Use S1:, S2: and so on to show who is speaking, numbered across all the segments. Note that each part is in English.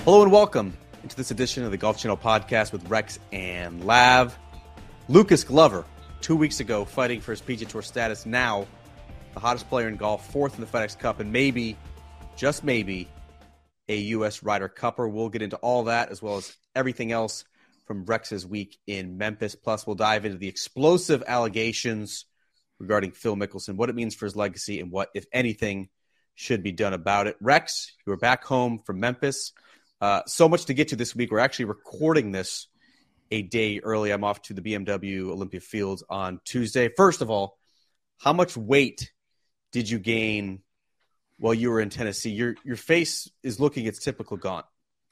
S1: Hello and welcome into this edition of the Golf Channel podcast with Rex and Lav. Lucas Glover, 2 weeks ago, fighting for his PGA Tour status. Now, the hottest player in golf, fourth in the FedEx Cup, and maybe, just maybe, a U.S. Ryder Cupper. We'll get into all that as well as everything else from Rex's week in Memphis. Plus, we'll dive into the explosive allegations regarding Phil Mickelson, what it means for his legacy, and what, if anything, should be done about it. Rex, you are back home from Memphis. So much to get to this week. We're actually recording this a day early. I'm off to the BMW Olympia Fields on Tuesday. First of all, how much weight did you gain while you were in Tennessee? Your face is looking its typical gaunt.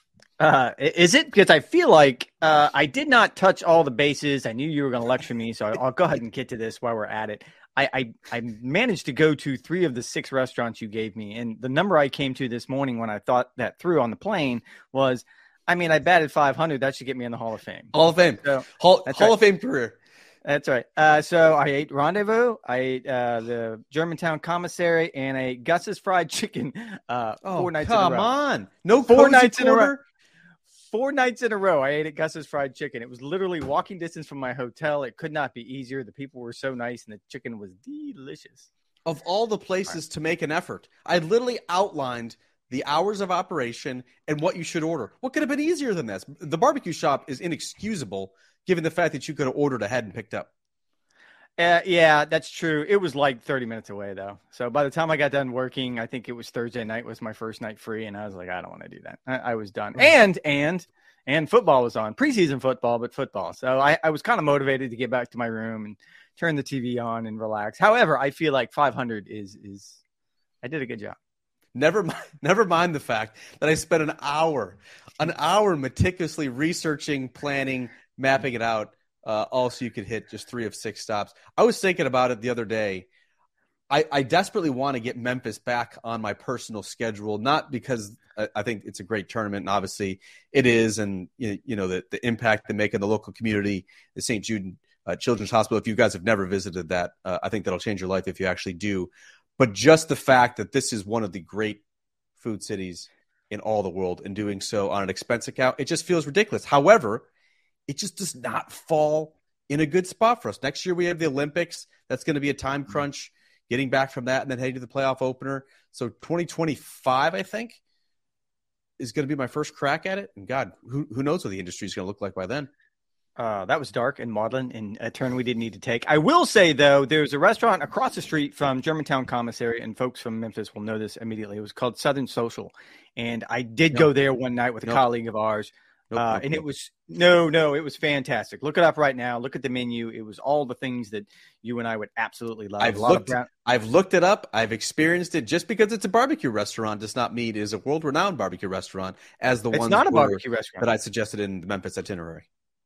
S2: Is it? Because I feel like I did not touch all the bases. I knew you were going to lecture me, so I'll go ahead and get to this while we're at it. I managed to go to 3 of the 6 restaurants you gave me. And the number I came to this morning when I thought that through on the plane was, I batted 500. That should get me in the Hall of Fame.
S1: Hall of Fame.
S2: So,
S1: Hall of Fame career.
S2: That's right. So I ate Rendezvous. I ate the Germantown Commissary and I ate Gus's Fried Chicken 4 nights in a row.
S1: Come on. No
S2: 4 nights
S1: in a row.
S2: 4 nights in a row, I ate at Gus's Fried Chicken. It was literally walking distance from my hotel. It could not be easier. The people were so nice, and the chicken was delicious.
S1: Of all the places to make an effort, I literally outlined the hours of operation and what you should order. What could have been easier than this? The barbecue shop is inexcusable, given the fact that you could have ordered ahead and picked up.
S2: Yeah, that's true. It was like 30 minutes away, though. So by the time I got done working, I think it was Thursday night was my first night free, and I was like, I don't want to do that. I was done. And football was on. Preseason football, but football. So I was kind of motivated to get back to my room and turn the TV on and relax. However, I feel like 500 is I did a good job.
S1: Never mind the fact that I spent an hour meticulously researching, planning, mapping it out. Also, you could hit just 3 of 6 stops. I was thinking about it the other day. I desperately want to get Memphis back on my personal schedule, not because I think it's a great tournament, and obviously it is, and you know the impact they make in the local community, the St. Jude Children's Hospital. If you guys have never visited that, I think that'll change your life if you actually do. But just the fact that this is one of the great food cities in all the world, and doing so on an expense account, it just feels ridiculous. However, it just does not fall in a good spot for us. Next year we have the Olympics. That's going to be a time crunch, getting back from that and then heading to the playoff opener. So 2025, I think, is going to be my first crack at it. And God, who knows what the industry is going to look like by then.
S2: That was dark and maudlin and a turn we didn't need to take. I will say, though, there's a restaurant across the street from Germantown Commissary, and folks from Memphis will know this immediately. It was called Southern Social. And I did go there one night with a colleague of ours. It was it was fantastic. Look it up right now. Look at the menu. It was all the things that you and I would absolutely love.
S1: I've looked it up. I've experienced it. Just because it's a barbecue restaurant does not mean it is a world-renowned barbecue restaurant as the ones
S2: not a barbecue restaurant
S1: that I suggested in the Memphis itinerary.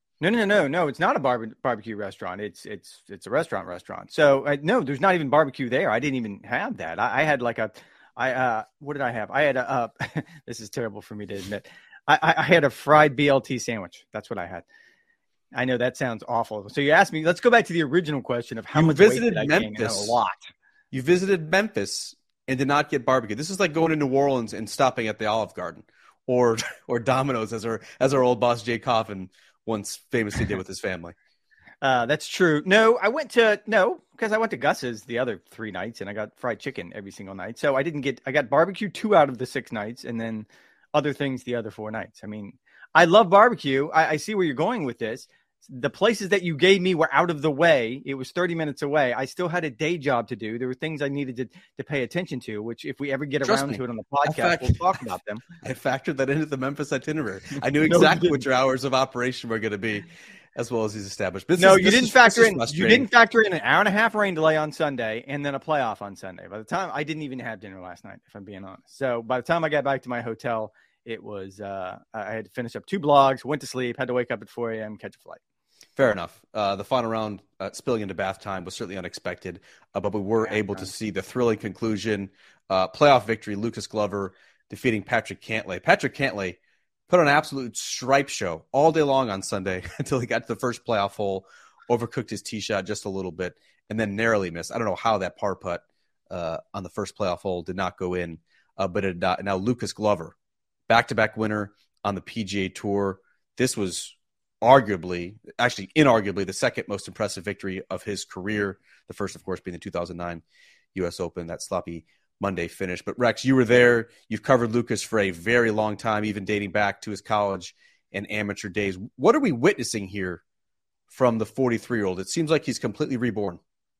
S2: No. It's not a barbecue restaurant. It's a restaurant. So no, there's not even barbecue there. I didn't even have that. I had like what did I have? I had this is terrible for me to admit. I had a fried BLT sandwich. That's what I had. I know that sounds awful. So you asked me, let's go back to the original question of how much weight did I gain. A lot.
S1: You visited Memphis and did not get barbecue. This is like going to New Orleans and stopping at the Olive Garden or Domino's as our old boss Jay Coffin once famously did with his family.
S2: That's true. Because I went to Gus's the other 3 nights and I got fried chicken every single night. So I got barbecue 2 out of the 6 nights and then other things the other 4 nights. I love barbecue. I see where you're going with this. The places that you gave me were out of the way. It was 30 minutes away. I still had a day job to do. There were things I needed to pay attention to, which if we ever get around to it on the podcast, we'll talk about them.
S1: I factored that into the Memphis itinerary. I knew exactly what your hours of operation were going to be, as well as these established businesses.
S2: You didn't factor in an hour and a half rain delay on Sunday and then a playoff on Sunday. By the time I didn't even have dinner last night, if I'm being honest. So by the time I got back to my hotel, it was I had to finish up 2 blogs, went to sleep, had to wake up at 4 a.m., catch a flight.
S1: Fair enough. The final round spilling into bath time was certainly unexpected, but we were able to see the thrilling conclusion. Playoff victory, Lucas Glover defeating Patrick Cantlay. Patrick Cantlay put on an absolute stripe show all day long on Sunday until he got to the first playoff hole, overcooked his tee shot just a little bit, and then narrowly missed. I don't know how that par putt on the first playoff hole did not go in, but it now Lucas Glover, back-to-back winner on the PGA Tour. This was inarguably, the second most impressive victory of his career. The first, of course, being the 2009 U.S. Open, that sloppy Monday finish. But Rex, you were there. You've covered Lucas for a very long time, even dating back to his college and amateur days. What are we witnessing here from the 43-year-old? It seems like he's completely reborn.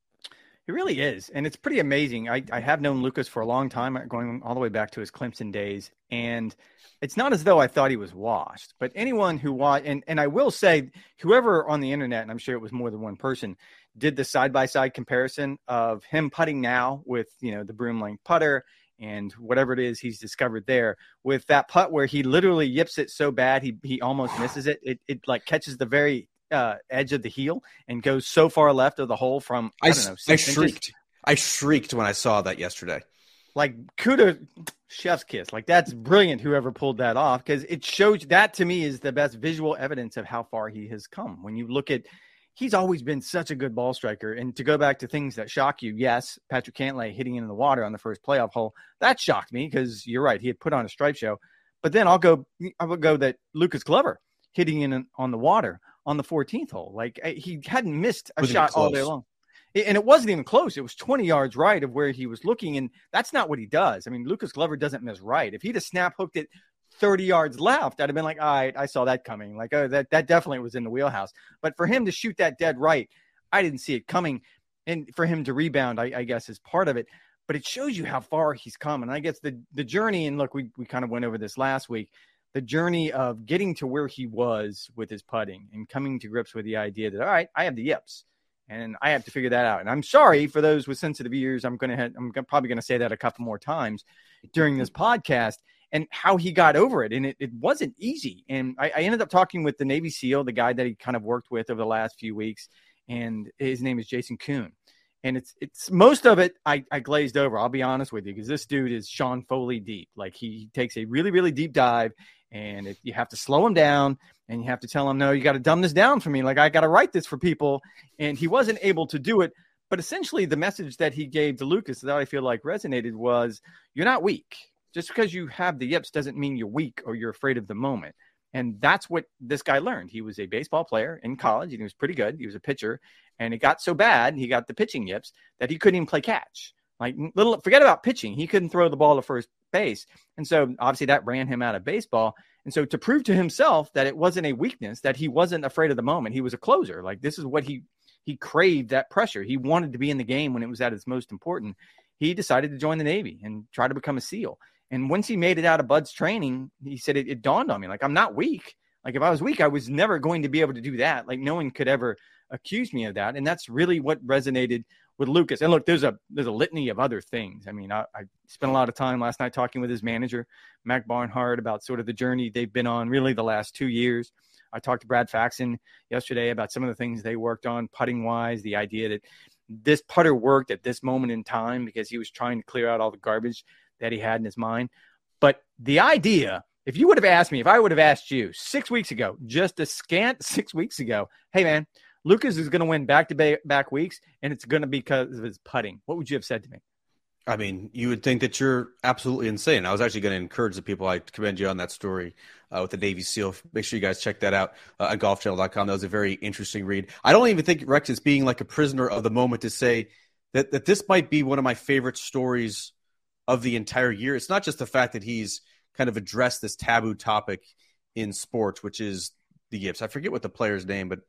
S2: He really is. And it's pretty amazing. I have known Lucas for a long time, going all the way back to his Clemson days. And it's not as though I thought he was washed, but anyone who watched, and I will say, whoever on the internet, and I'm sure it was more than one person, did the side-by-side comparison of him putting now with, the broom length putter and whatever it is he's discovered there, with that putt where he literally yips it so bad he almost misses it. It like catches the very edge of the heel and goes so far left of the hole from, I don't know, 6 inches.
S1: I shrieked when I saw that yesterday.
S2: Like, kudos, chef's kiss. Like, that's brilliant, whoever pulled that off, because it shows, that to me is the best visual evidence of how far he has come. When you look at, he's always been such a good ball striker. And to go back to things that shock you, yes, Patrick Cantlay hitting into the water on the first playoff hole, that shocked me, because you're right, he had put on a stripe show. But then I would go that Lucas Glover hitting in on the water on the 14th hole. Like, he hadn't missed a shot all day long. And it wasn't even close. It was 20 yards right of where he was looking. And that's not what he does. I mean, Lucas Glover doesn't miss right. If he'd have snap hooked it 30 yards left, I'd have been like, all right, I saw that coming. Like, oh, that definitely was in the wheelhouse. But for him to shoot that dead right, I didn't see it coming. And for him to rebound, I guess, is part of it. But it shows you how far he's come. And I guess the journey, and look, we kind of went over this last week, the journey of getting to where he was with his putting and coming to grips with the idea that, all right, I have the yips and I have to figure that out. And I'm sorry for those with sensitive ears. I'm probably going to say that a couple more times during this podcast, and how he got over it. And it wasn't easy. And I ended up talking with the Navy SEAL, the guy that he kind of worked with over the last few weeks. And his name is Jason Kuhn. And it's most of it I glazed over. I'll be honest with you, because this dude is Sean Foley deep. Like, he takes a really, really deep dive. And you have to slow him down, and you have to tell him, no, you got to dumb this down for me. Like, I got to write this for people. And he wasn't able to do it. But essentially the message that he gave to Lucas that I feel like resonated was, you're not weak. Just because you have the yips doesn't mean you're weak or you're afraid of the moment. And that's what this guy learned. He was a baseball player in college, and he was pretty good. He was a pitcher. And it got so bad, he got the pitching yips, that he couldn't even play catch. Like, forget about pitching. He couldn't throw the ball to first base. And so obviously that ran him out of baseball. And so to prove to himself that it wasn't a weakness, that he wasn't afraid of the moment, he was a closer. Like, this is what he craved, that pressure. He wanted to be in the game when it was at its most important. He decided to join the Navy and try to become a SEAL. And once he made it out of Bud's training, he said, it dawned on me, like, I'm not weak. Like, if I was weak, I was never going to be able to do that. Like, no one could ever accuse me of that. And that's really what resonated with Lucas. And look, there's a litany of other things. I mean, I spent a lot of time last night talking with his manager, Mac Barnhart, about sort of the journey they've been on really the last 2 years. I talked to Brad Faxon yesterday about some of the things they worked on putting wise, the idea that this putter worked at this moment in time because he was trying to clear out all the garbage that he had in his mind. But the idea, if you would have asked me, if I would have asked you 6 weeks ago, just a scant 6 weeks ago, hey man, Lucas is going to win back-to-back weeks, and it's going to be because of his putting, what would you have said to me?
S1: I mean, you would think that you're absolutely insane. I was actually going to encourage the people. I commend you on that story with the Navy SEAL. Make sure you guys check that out at golfchannel.com. That was a very interesting read. I don't even think Rex is being like a prisoner of the moment to say that this might be one of my favorite stories of the entire year. It's not just the fact that he's kind of addressed this taboo topic in sports, which is the yips. I forget what the player's name, but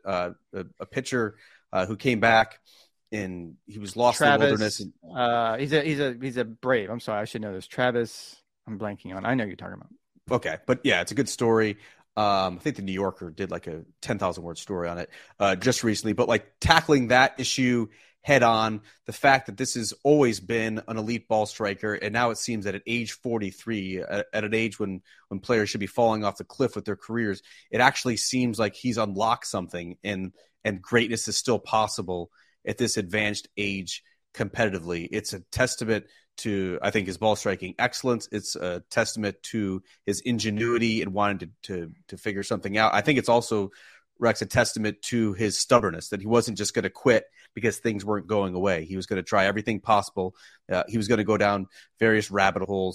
S1: a pitcher who came back and he was lost
S2: Travis,
S1: in the wilderness.
S2: He's a Brave. I'm sorry, I should know this. Travis, I'm blanking on. I know you're talking about.
S1: Okay, but yeah, it's a good story. I think the New Yorker did like a 10,000 word story on it just recently. But like tackling that issue head on, the fact that this has always been an elite ball striker, and now it seems that at age 43, at an age when players should be falling off the cliff with their careers, it actually seems like he's unlocked something, and greatness is still possible at this advanced age competitively. It's a testament to, I think, his ball striking excellence. It's a testament to his ingenuity and wanting to figure something out. I think it's also, Rex, a testament to his stubbornness, that he wasn't just going to quit because things weren't going away. He was going to try everything possible. He was going to go down various rabbit holes.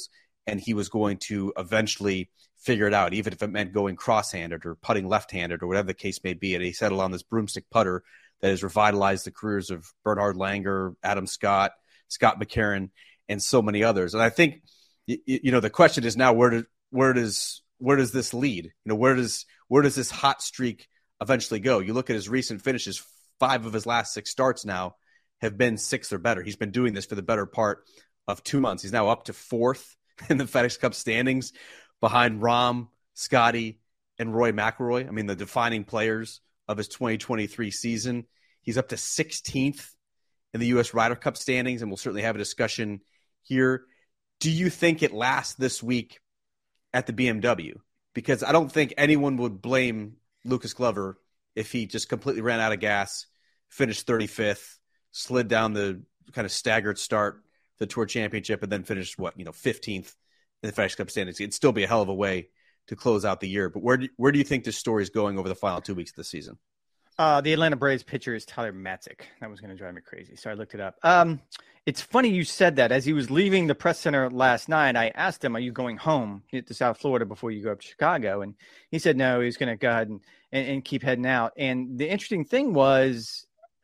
S1: and he was going to eventually figure it out, even if it meant going cross-handed or putting left-handed or whatever the case may be. And he settled on this broomstick putter that has revitalized the careers of Bernhard Langer, Adam Scott, Scott McCarron, and so many others. And I think, the question is now, where does this lead? Where does this hot streak eventually go? You look at his recent finishes, 5 of his last 6 starts now have been 6th or better. He's been doing this for the better part of 2 months. He's now up to 4th in the FedEx Cup standings behind Rahm, Scotty, and Roy McIlroy. I mean, the defining players of his 2023 season. He's up to 16th in the U.S. Ryder Cup standings, and we'll certainly have a discussion here. Do you think it lasts this week at the BMW? Because I don't think anyone would blame Lucas Glover if he just completely ran out of gas, finished 35th, slid down the kind of staggered start, the Tour Championship, and then finished 15th in the FedEx Cup standings. It'd still be a hell of a way to close out the year. But where do you think this story is going over the final 2 weeks of the season?
S2: The Atlanta Braves pitcher is Tyler Matzik. That was going to drive me crazy, so I looked it up. It's funny you said that. As he was leaving the press center last night, I asked him, "Are you going home to South Florida before you go up to Chicago?" And he said no, he was going to go ahead and keep heading out. And the interesting thing was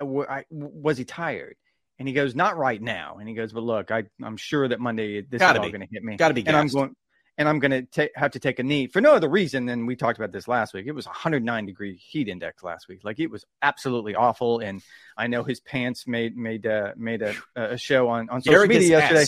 S2: he tired? And he goes, "Not right now." And he goes, "But look, I'm sure that Monday this is all going to hit me.
S1: Got to be gassed.
S2: And I'm going to have to take a knee for no other reason than we talked about this last week. It was 109-degree heat index last week. Like, it was absolutely awful. And I know his pants made a show on social media yesterday.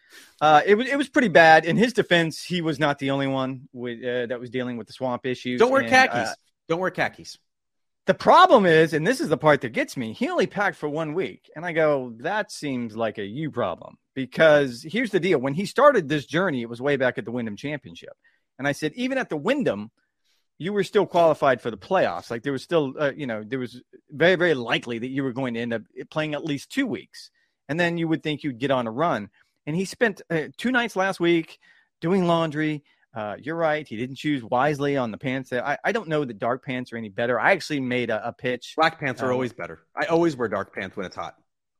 S2: It was pretty bad. In his defense, he was not the only one that was dealing with the swamp issues.
S1: Don't wear khakis. Don't wear khakis.
S2: The problem is, and this is the part that gets me, he only packed for 1 week. And I go, that seems like a you problem. Because here's the deal. When he started this journey, it was way back at the Wyndham Championship. And I said, even at the Wyndham, you were still qualified for the playoffs. Like, there was still, there was very, very likely that you were going to end up playing at least 2 weeks. And then you would think you'd get on a run. And he spent 2 nights last week doing laundry. You're right. He didn't choose wisely on the pants. I don't know that dark pants are any better. I actually made a pitch.
S1: Black pants are always better. I always wear dark pants when it's hot.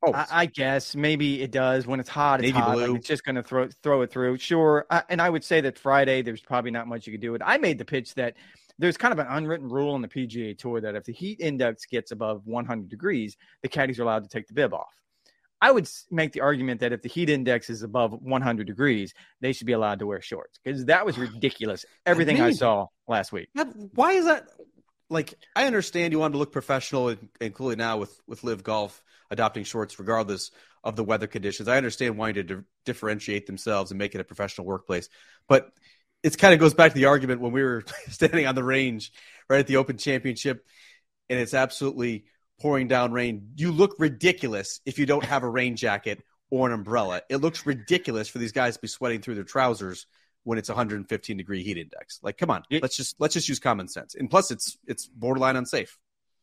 S2: I guess maybe it does. When it's hot, it's
S1: Navy
S2: hot.
S1: blue.
S2: Like, it's just going to throw it through. Sure. And I would say that Friday, there's probably not much you could do it. I made the pitch that there's kind of an unwritten rule on the PGA Tour that if the heat index gets above 100 degrees, the caddies are allowed to take the bib off. I would make the argument that if the heat index is above 100 degrees, they should be allowed to wear shorts, because that was ridiculous. Everything I saw last week.
S1: Why is that? Like, I understand you want to look professional, including now with Live Golf adopting shorts regardless of the weather conditions. I understand wanting to differentiate themselves and make it a professional workplace. But it kind of goes back to the argument when we were standing on the range right at the Open Championship, and it's absolutely pouring down rain. You look ridiculous if you don't have a rain jacket or an umbrella. It looks ridiculous for these guys to be sweating through their trousers when it's 115-degree heat index. Like, come on, let's just use common sense. And plus, it's borderline unsafe.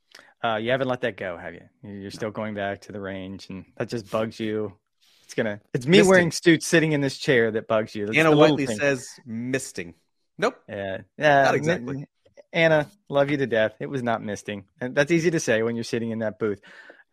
S2: You haven't let that go, have you? You're still going back to the range, and that just bugs you. It's me
S1: Misting.
S2: Wearing suits sitting in this chair that bugs you. That's
S1: Anna Whiteley says misting. Nope.
S2: Yeah,
S1: not exactly.
S2: Anna, love you to death. It was not misting, and that's easy to say when you're sitting in that booth.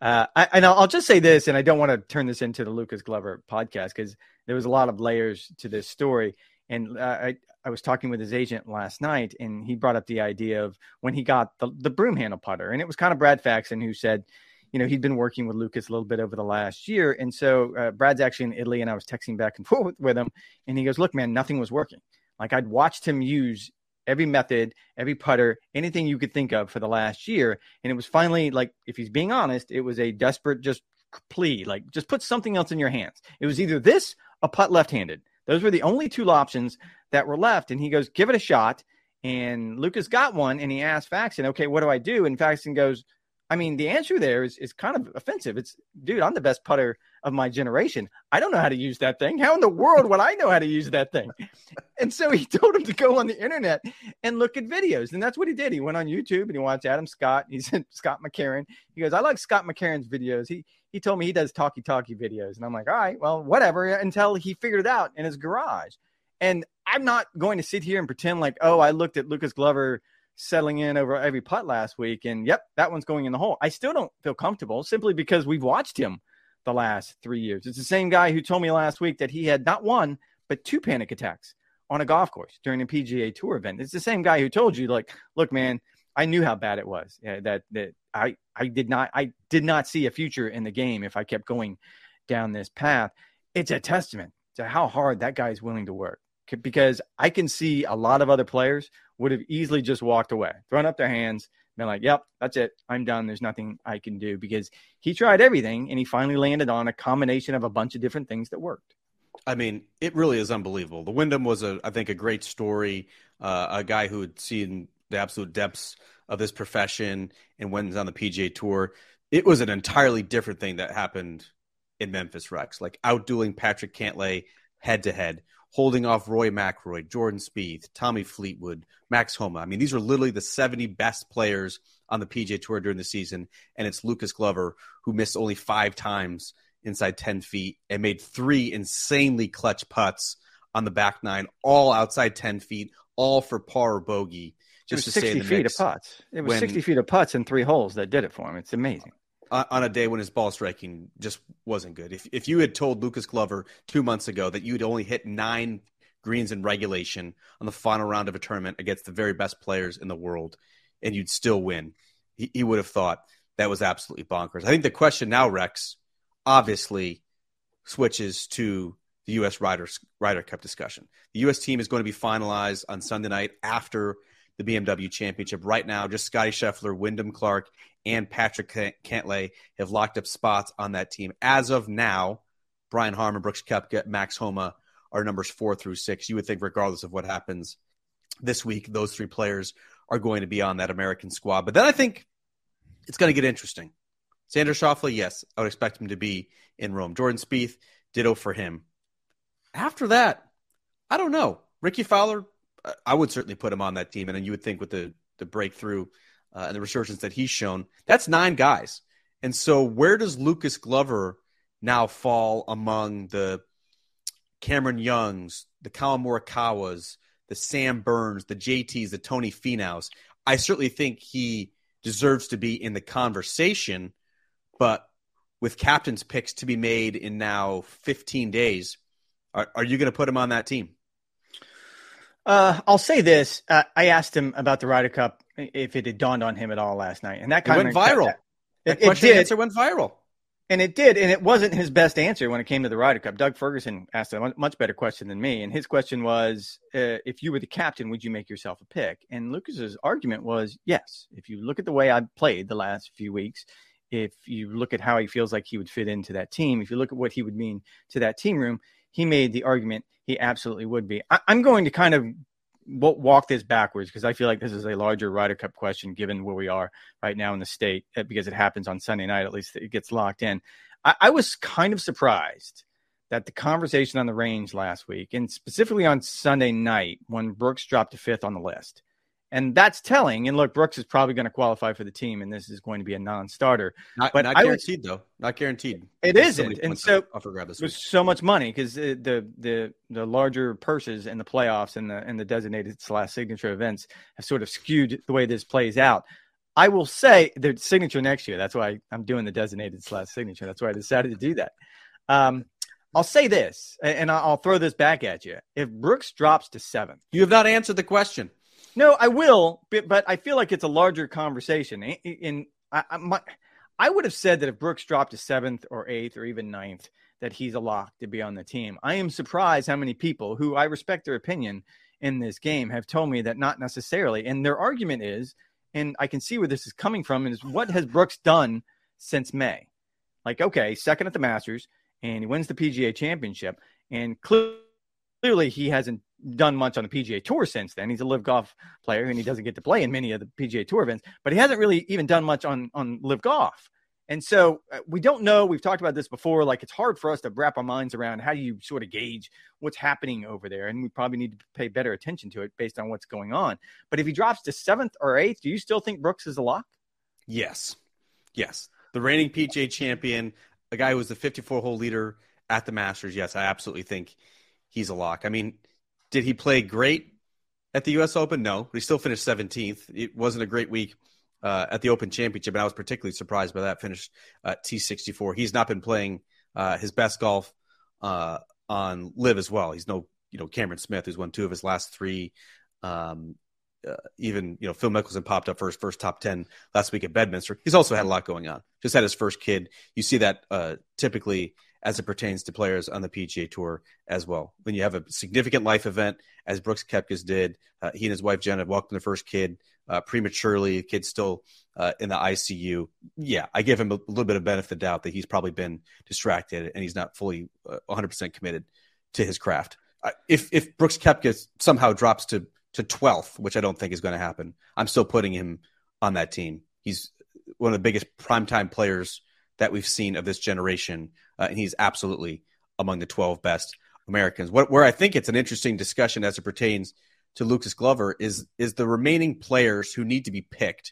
S2: I'll just say this, and I don't want to turn this into the Lucas Glover podcast, because there was a lot of layers to this story. And I was talking with his agent last night, and he brought up the idea of when he got the broom handle putter. And it was kind of Brad Faxon who said, he'd been working with Lucas a little bit over the last year. And so Brad's actually in Italy, and I was texting back and forth with him. And he goes, look, man, nothing was working. Like, I'd watched him use every method, every putter, anything you could think of for the last year. And it was finally, like, if he's being honest, it was a desperate just plea, like, just put something else in your hands. It was either this, a putt left-handed. Those were the only 2 options that were left. And he goes, give it a shot. And Lucas got one, and he asked Faxon, okay, what do I do? And Faxon goes, I mean, the answer there is kind of offensive. It's, dude, I'm the best putter of my generation. I don't know how to use that thing. How in the world would I know how to use that thing? And so he told him to go on the internet and look at videos. And that's what he did. He went on YouTube and he watched Adam Scott. He said Scott McCarron. He goes, I like Scott McCarron's videos. He told me he does talkie videos. And I'm like, all right, well, whatever, until he figured it out in his garage. And I'm not going to sit here and pretend like, oh, I looked at Lucas Glover settling in over every putt last week, and yep, that one's going in the hole. I still don't feel comfortable, simply because we've watched him the last 3 years. It's the same guy who told me last week that he had not 1, but 2 panic attacks on a golf course during a PGA Tour event. It's the same guy who told you, like, look, man, I knew how bad it was. That I did not see a future in the game if I kept going down this path. It's a testament to how hard that guy is willing to work, because I can see a lot of other players would have easily just walked away, thrown up their hands, been like, yep, that's it. I'm done. There's nothing I can do, because he tried everything and he finally landed on a combination of a bunch of different things that worked.
S1: I mean, it really is unbelievable. The Wyndham was, I think, a great story. A guy who had seen the absolute depths of this profession and went on the PGA Tour. It was an entirely different thing that happened in Memphis, Rex, like outdueling Patrick Cantlay head-to-head, holding off Roy McIlroy, Jordan Spieth, Tommy Fleetwood, Max Homa. I mean, these are literally the 70 best players on the PGA Tour during the season, and it's Lucas Glover, who missed only 5 times inside 10 feet and made 3 insanely clutch putts on the back 9, all outside 10 feet, all for par or bogey.
S2: Just to 60 feet of putts. It was 60 feet of putts and 3 holes that did it for him. It's amazing.
S1: On a day when his ball striking just wasn't good. If you had told Lucas Glover 2 months ago that you'd only hit 9 greens in regulation on the final round of a tournament against the very best players in the world, and you'd still win, he would have thought that was absolutely bonkers. I think the question now, Rex, obviously switches to the U.S. Ryder Cup discussion. The U.S. team is going to be finalized on Sunday night after the BMW Championship. Right now, just Scotty Scheffler, Wyndham Clark, and Patrick Cantlay have locked up spots on that team. As of now, Brian Harman, Brooks Koepka, Max Homa are numbers 4 through 6. You would think regardless of what happens this week, those 3 players are going to be on that American squad. But then I think it's going to get interesting. Xander Schauffele, yes, I would expect him to be in Rome. Jordan Spieth, ditto for him. After that, I don't know. Ricky Fowler, I would certainly put him on that team. And then you would think with the breakthrough and the resurgence that he's shown, that's 9 guys. And so where does Lucas Glover now fall among the Cameron Youngs, the Colin Morikawas, the Sam Burns, the JTs, the Tony Finau's? I certainly think he deserves to be in the conversation, but with captain's picks to be made in now 15 days, are you going to put him on that team?
S2: I'll say this. I asked him about the Ryder Cup if it had dawned on him at all last night. And that kind
S1: of went viral.
S2: That question and
S1: answer went viral.
S2: And it did. And it wasn't his best answer when it came to the Ryder Cup. Doug Ferguson asked a much better question than me. And his question was, if you were the captain, would you make yourself a pick? And Lucas's argument was, yes. If you look at the way I've played the last few weeks, if you look at how he feels like he would fit into that team, if you look at what he would mean to that team room, he made the argument he absolutely would be. I'm going to kind of walk this backwards because I feel like this is a larger Ryder Cup question given where we are right now in the state, because it happens on Sunday night, at least it gets locked in. I was kind of surprised that the conversation on the range last week, and specifically on Sunday night when Brooks dropped to 5th on the list. And that's telling. And look, Brooks is probably going to qualify for the team, and this is going to be a non-starter.
S1: Not guaranteed, though. Not guaranteed.
S2: It isn't. And so
S1: there's
S2: so much money because the larger purses and the playoffs and the designated / signature events have sort of skewed the way this plays out. I will say the signature next year. That's why I'm doing the designated / signature. That's why I decided to do that. I'll say this, and I'll throw this back at you. If Brooks drops to 7th,
S1: you have not answered the question.
S2: No, I will, but I feel like it's a larger conversation. I would have said that if Brooks dropped to 7th or 8th or even 9th, that he's a lock to be on the team. I am surprised how many people who I respect their opinion in this game have told me that not necessarily. And their argument is, and I can see where this is coming from, is what has Brooks done since May? Like, okay, second at the Masters, and he wins the PGA Championship, and clearly he hasn't done much on the PGA Tour since then. He's a live golf player and he doesn't get to play in many of the PGA Tour events, but he hasn't really even done much on live golf. And so we don't know. We've talked about this before. Like, it's hard for us to wrap our minds around how do you sort of gauge what's happening over there. And we probably need to pay better attention to it based on what's going on. But if he drops to 7th or 8th, do you still think Brooks is a lock?
S1: Yes. The reigning PGA champion, a guy who was the 54-hole leader at the Masters. Yes, I absolutely think he's a lock. I mean, did he play great at the U.S. Open? No, but he still finished 17th. It wasn't a great week at the Open Championship, and I was particularly surprised by that finish at T64. He's not been playing his best golf on live as well. He's no Cameron Smith, who's won 2 of his last 3. Even Phil Mickelson popped up for his first top 10 last week at Bedminster. He's also had a lot going on. Just had his first kid. You see that typically as it pertains to players on the PGA Tour as well. When you have a significant life event, as Brooks Koepka's did, he and his wife Jen had welcomed their first kid prematurely. The kid's still in the ICU. Yeah, I give him a little bit of benefit of the doubt that he's probably been distracted and he's not fully 100% committed to his craft. If Brooks Koepka somehow drops to 12th, which I don't think is going to happen, I'm still putting him on that team. He's one of the biggest primetime players that we've seen of this generation, and he's absolutely among the 12 best Americans. Where I think it's an interesting discussion as it pertains to Lucas Glover is the remaining players who need to be picked.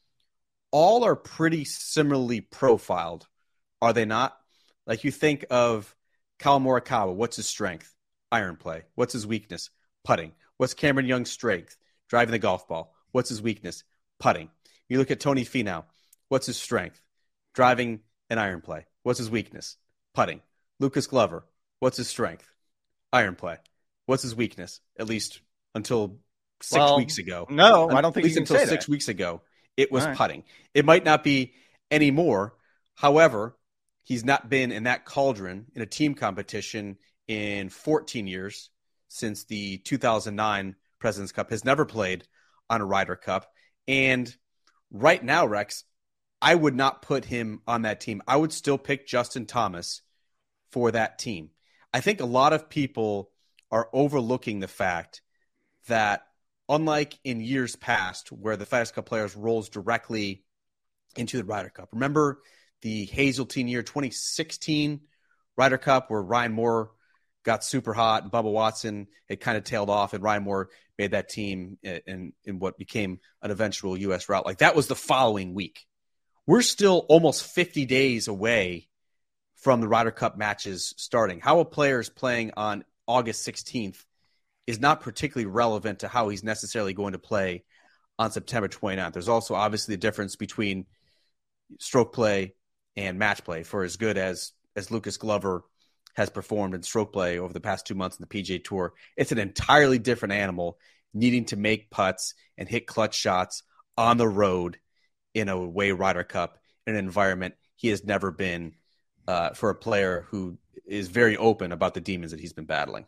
S1: All are pretty similarly profiled, are they not? Like you think of Kyle Morikawa, what's his strength? Iron play. What's his weakness? Putting. What's Cameron Young's strength? Driving the golf ball. What's his weakness? Putting. You look at Tony Finau. What's his strength? Driving and iron play. What's his weakness? Putting. Lucas Glover. What's his strength? Iron play. What's his weakness? At least until 6 weeks ago.
S2: No, I don't think
S1: at least until 6 weeks ago, it was putting. It might not be anymore. However, he's not been in that cauldron in a team competition in 14 years. Since the 2009 President's Cup, has never played on a Ryder Cup. And right now, Rex, I would not put him on that team. I would still pick Justin Thomas for that team. I think a lot of people are overlooking the fact that unlike in years past where the FedEx Cup players rolls directly into the Ryder Cup. Remember the Hazeltine year 2016 Ryder Cup where Ryan Moore got super hot, and Bubba Watson had kind of tailed off, and Ryan Moore made that team in what became an eventual U.S. route. Like, that was the following week. We're still almost 50 days away from the Ryder Cup matches starting. How a player is playing on August 16th is not particularly relevant to how he's necessarily going to play on September 29th. There's also obviously the difference between stroke play and match play. For as good as Lucas Glover has performed in stroke play over the past 2 months in the PGA Tour, it's an entirely different animal needing to make putts and hit clutch shots on the road in a away Ryder Cup in an environment he has never been for a player who is very open about the demons that he's been battling.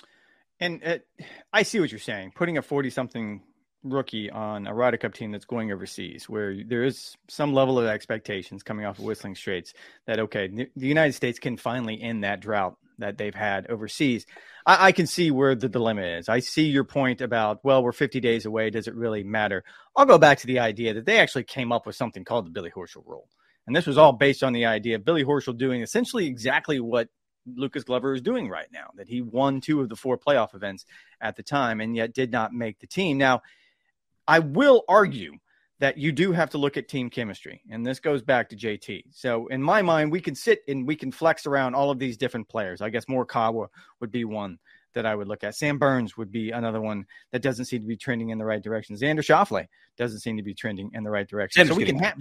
S2: And I see what you're saying. Putting a 40-something rookie on a Ryder Cup team that's going overseas, where there is some level of expectations coming off of Whistling Straits that, okay, the United States can finally end that drought that they've had overseas. I can see where the dilemma is. I see your point about, well, we're 50 days away. Does it really matter? I'll go back to the idea that they actually came up with something called the Billy Horschel rule. And this was all based on the idea of Billy Horschel doing essentially exactly what Lucas Glover is doing right now, that he won 2 of the 4 playoff events at the time and yet did not make the team. Now, I will argue that you do have to look at team chemistry, and this goes back to JT. So in my mind, we can sit and we can flex around all of these different players. I guess Morikawa would be one that I would look at. Sam Burns would be another one that doesn't seem to be trending in the right direction. Xander Schauffele doesn't seem to be trending in the right direction. So we can have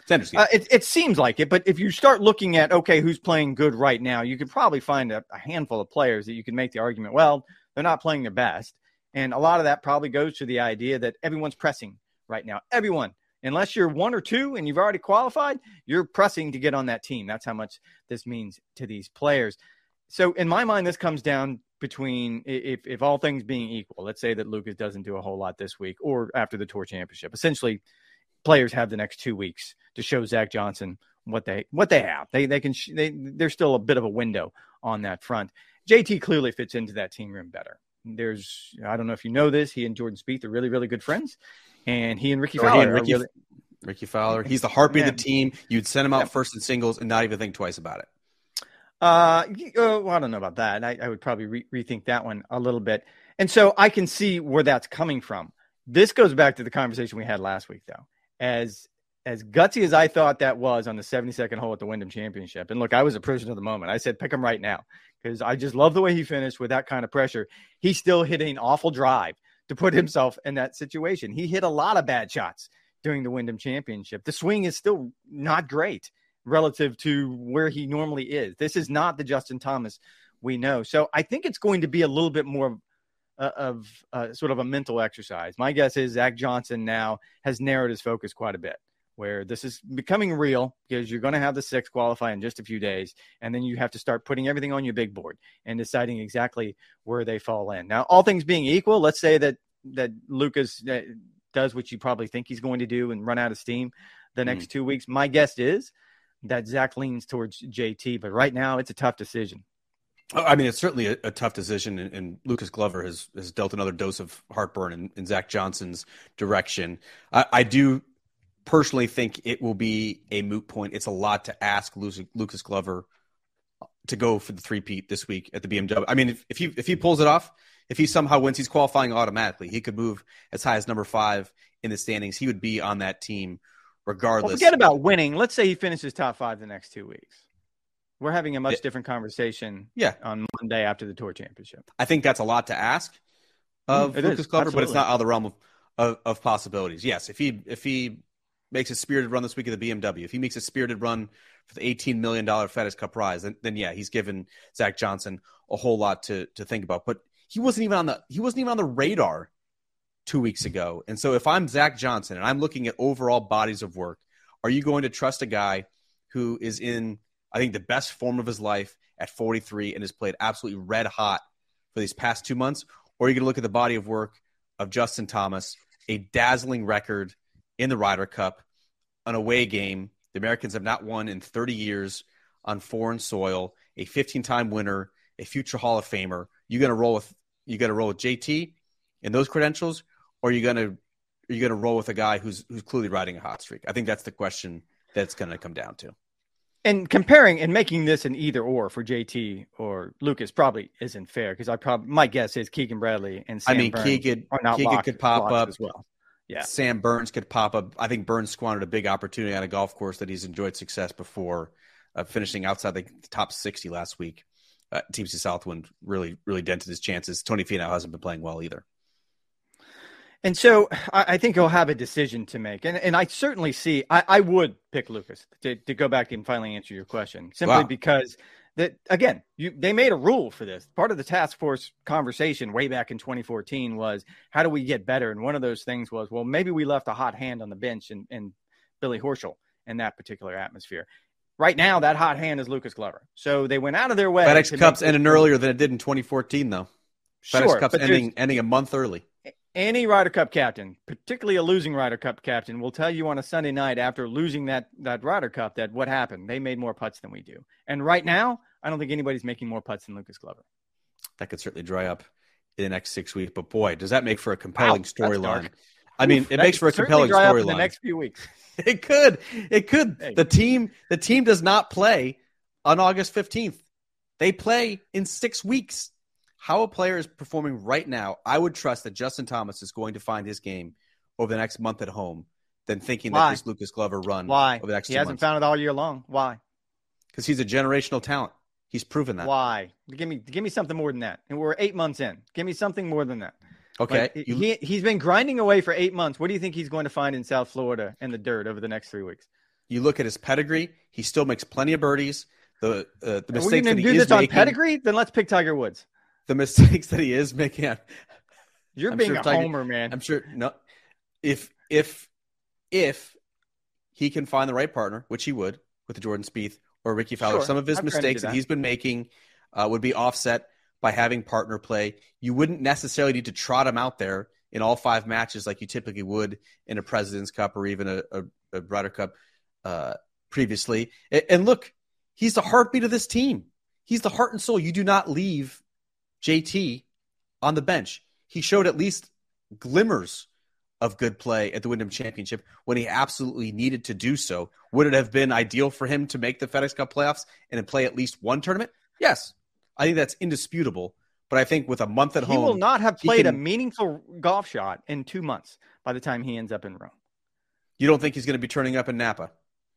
S2: it seems like it, but if you start looking at, okay, who's playing good right now, you could probably find a handful of players that you can make the argument, well, they're not playing their best. And a lot of that probably goes to the idea that everyone's pressing right now. Everyone, unless you're 1 or 2 and you've already qualified, you're pressing to get on that team. That's how much this means to these players. So in my mind, this comes down between, if all things being equal, let's say that Lucas doesn't do a whole lot this week or after the Tour Championship. Essentially, players have the next 2 weeks to show Zach Johnson what they have. There's still a bit of a window on that front. JT clearly fits into that team room better. I don't know if you know this, he and Jordan Spieth are really, really good friends, and he and Ricky Fowler
S1: Ricky Fowler, he's the heartbeat of the team. You'd send him out first in singles and not even think twice about it.
S2: Well, I don't know about that. I would probably rethink that one a little bit. And so I can see where that's coming from. This goes back to the conversation we had last week, though. As gutsy as I thought that was on the 72nd hole at the Wyndham Championship, and look, I was a prisoner of the moment. I said, pick him right now, because I just love the way he finished with that kind of pressure. He still hit an awful drive to put himself in that situation. He hit a lot of bad shots during the Wyndham Championship. The swing is still not great. relative to where he normally is. This is not the Justin Thomas we know. So I think it's going to be a little bit more of sort of a mental exercise. My guess is Zach Johnson now has narrowed his focus quite a bit, where this is becoming real because you're going to have the 6 qualify in just a few days. And then you have to start putting everything on your big board and deciding exactly where they fall in. Now, all things being equal, let's say that Lucas does what you probably think he's going to do and run out of steam the next 2 weeks. My guess is that Zach leans towards JT, but right now it's a tough decision.
S1: I mean, it's certainly a tough decision, and Lucas Glover has dealt another dose of heartburn in Zach Johnson's direction. I do personally think it will be a moot point. It's a lot to ask Lucas Glover to go for the three-peat this week at the BMW. I mean, if he pulls it off, if he somehow wins, he's qualifying automatically. He could move as high as number 5 in the standings. He would be on that team regardless.
S2: Well, forget about winning. Let's say he finishes top 5 the next 2 weeks. We're having a much different conversation on Monday after the Tour Championship.
S1: I think that's a lot to ask of Lucas Glover, but it's not out of the realm of possibilities. Yes, if he makes a spirited run this week at the BMW, if he makes a spirited run for the $18 million FedEx Cup prize, then yeah, he's given Zach Johnson a whole lot to think about. But he wasn't even on the radar 2 weeks ago. And so if I'm Zach Johnson and I'm looking at overall bodies of work, are you going to trust a guy who is in, I think, the best form of his life at 43 and has played absolutely red hot for these past 2 months? Or are you going to look at the body of work of Justin Thomas, a dazzling record in the Ryder Cup, an away game the Americans have not won in 30 years on foreign soil, a 15-time winner, a future Hall of Famer? You going to roll with JT and those credentials, or are you going to roll with a guy who's clearly riding a hot streak? I think that's the question that's going to come down to.
S2: And comparing and making this an either or for JT or Lucas probably isn't fair because my guess is Keegan Bradley and Sam Burns
S1: Keegan could pop up
S2: as well. Yeah,
S1: Sam Burns could pop up. I think Burns squandered a big opportunity on a golf course that he's enjoyed success before, finishing outside the top 60 last week. TPC Southwind really dented his chances. Tony Finau hasn't been playing well either.
S2: And so I think he'll have a decision to make. And I certainly see, I would pick Lucas to go back and finally answer your question, simply because that, again, they made a rule for this. Part of the task force conversation way back in 2014 was, how do we get better? And one of those things was, well, maybe we left a hot hand on the bench and Billy Horschel in that particular atmosphere. Right now, that hot hand is Lucas Glover. So they went out of their way.
S1: FedEx Cup's ending earlier than it did in 2014, though. FedEx Cup's ending a month early.
S2: Any Ryder Cup captain, particularly a losing Ryder Cup captain, will tell you on a Sunday night after losing that Ryder Cup that what happened. They made more putts than we do. And right now, I don't think anybody's making more putts than Lucas Glover.
S1: That could certainly dry up in the next 6 weeks. But boy, does that make for a compelling storyline. I mean, it makes for a compelling storyline
S2: in the next few weeks.
S1: It could. Hey. The team does not play on August 15th. They play in 6 weeks. How a player is performing right now, I would trust that Justin Thomas is going to find his game over the next month at home than thinking that this Lucas Glover run over the next 2 months.
S2: He hasn't found it all year long. Why?
S1: Because he's a generational talent. He's proven that.
S2: Why? Give me something more than that. And we're 8 months in. Give me something more than that.
S1: Okay.
S2: Like, he's been grinding away for 8 months. What do you think he's going to find in South Florida in the dirt over the next 3 weeks?
S1: You look at his pedigree. He still makes plenty of birdies. The mistakes that he is making.
S2: We're going to do this on pedigree? Then let's pick Tiger Woods.
S1: The mistakes that he is making.
S2: You're being a homer, man.
S1: I'm sure. No, if he can find the right partner, which he would with the Jordan Spieth or Ricky Fowler, some of his mistakes that he's been making would be offset by having partner play. You wouldn't necessarily need to trot him out there in all 5 matches like you typically would in a President's Cup or even a Ryder Cup previously. And look, he's the heartbeat of this team. He's the heart and soul. You do not leave JT on the bench. He showed at least glimmers of good play at the Wyndham Championship when he absolutely needed to do so. Would it have been ideal for him to make the FedEx Cup playoffs and play at least one tournament? Yes. I think that's indisputable. But I think with a month at home,
S2: he will not have played a meaningful golf shot in 2 months by the time he ends up in Rome.
S1: You don't think he's going to be turning up in Napa?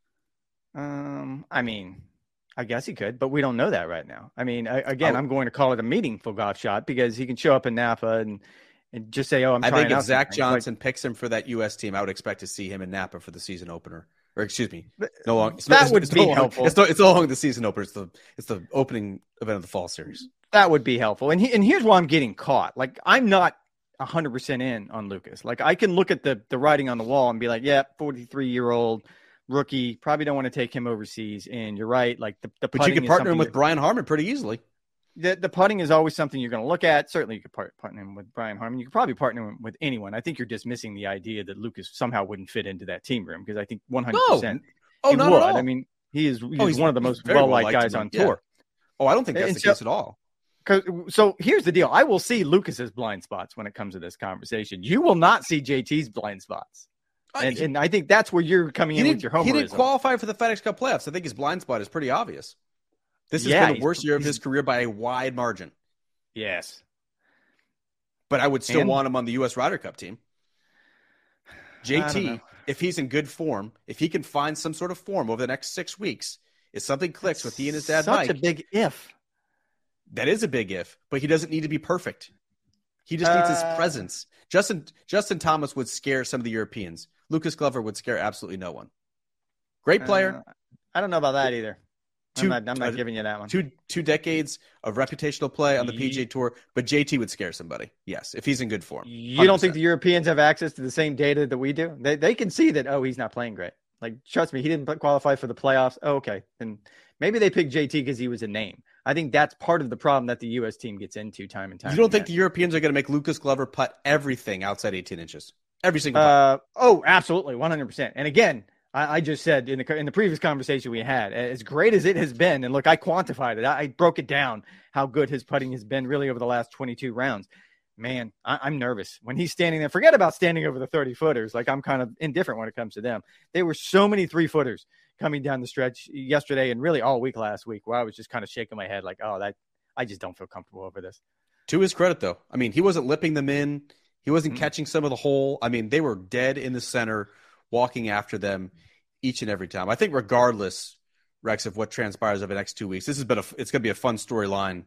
S2: I mean, I guess he could, but we don't know that right now. I mean, I'm going to call it a meaningful golf shot because he can show up in Napa and just say, "Oh, I'm trying out."
S1: I think if Zach Johnson picks him for that U.S. team, I would expect to see him in Napa for the season opener or excuse me, no long.
S2: That would be helpful.
S1: It's no longer the season opener. It's the opening event of the fall series.
S2: That would be helpful. And here's why I'm getting caught. Like, I'm not 100% in on Lucas. Like, I can look at the writing on the wall and be like, yeah, 43-year-old rookie, probably don't want to take him overseas. And you're right. Like, the
S1: but you can partner him with Brian Harman pretty easily.
S2: The putting is always something you're going to look at. Certainly, you could partner him with Brian Harman. You could probably partner him with anyone. I think you're dismissing the idea that Lucas somehow wouldn't fit into that team room, because I think 100%.
S1: Not at all.
S2: I mean, he's one of the most well-liked guys on tour.
S1: Oh, I don't think that's the case at all.
S2: So here's the deal. I will see Lucas's blind spots when it comes to this conversation. You will not see JT's blind spots. And I think that's where you're coming in with your homerism.
S1: He didn't qualify for the FedEx Cup playoffs. I think his blind spot is pretty obvious. This has been the worst year of his career by a wide margin.
S2: Yes.
S1: But I would still want him on the U.S. Ryder Cup team. JT, if he's in good form, if he can find some sort of form over the next 6 weeks, if something clicks with he and his dad Mike.
S2: Such a big if.
S1: That is a big if, but he doesn't need to be perfect. He just needs his presence. Justin Thomas would scare some of the Europeans. Lucas Glover would scare absolutely no one. Great player.
S2: I don't know about that either. I'm not giving you that one.
S1: Two decades of reputational play on the PGA Tour, but JT would scare somebody. Yes, if he's in good form. 100%.
S2: You don't think the Europeans have access to the same data that we do? They can see that, he's not playing great. Like, trust me, he didn't qualify for the playoffs. Oh, okay. And maybe they picked JT because he was a name. I think that's part of the problem that the U.S. team gets into time and time.
S1: You don't think the Europeans are going to make Lucas Glover putt everything outside 18 inches? Every single putt?
S2: Oh, absolutely, 100%. And again, I just said in the previous conversation we had, as great as it has been, and look, I quantified it. I broke it down how good his putting has been really over the last 22 rounds. Man, I'm nervous when he's standing there. Forget about standing over the 30-footers. Like, I'm kind of indifferent when it comes to them. There were so many 3-footers coming down the stretch yesterday and really all week last week where I was just kind of shaking my head like, I just don't feel comfortable over this.
S1: To his credit, though, I mean, he wasn't lipping them in. He wasn't catching some of the hole. I mean, they were dead in the center, walking after them each and every time. I think regardless, Rex, of what transpires over the next 2 weeks, it's going to be a fun storyline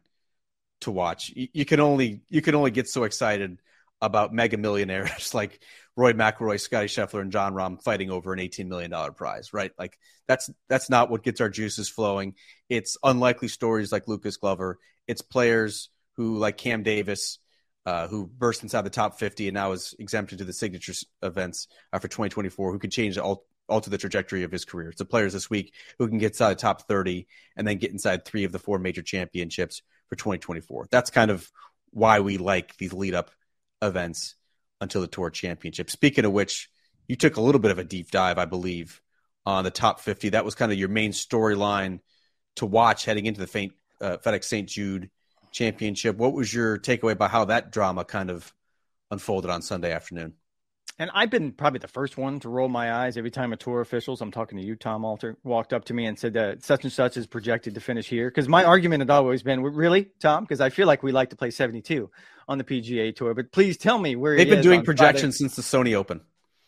S1: to watch. You can only get so excited about mega millionaires like Roy McIlroy, Scotty Scheffler, and Jon Rahm fighting over an $18 million prize, right? Like, that's not what gets our juices flowing. It's unlikely stories like Lucas Glover. It's players who, like Cam Davis, who burst inside the top 50 and now is exempted to the signature events for 2024, who could alter the trajectory of his career. It's the players this week who can get inside the top 30 and then get inside 3 of the 4 major championships for 2024. That's kind of why we like these lead-up events until the Tour Championship. Speaking of which, you took a little bit of a deep dive, I believe, on the top 50. That was kind of your main storyline to watch heading into the FedEx St. Jude Championship. What was your takeaway about how that drama kind of unfolded on Sunday afternoon?
S2: And I've been probably the first one to roll my eyes every time a tour officials, I'm talking to you, Tom Alter, walked up to me and said that such and such is projected to finish here. Because my argument had always been, really, Tom? Because I feel like we like to play 72 on the PGA Tour. But please tell me where
S1: they've been doing projections since the Sony Open.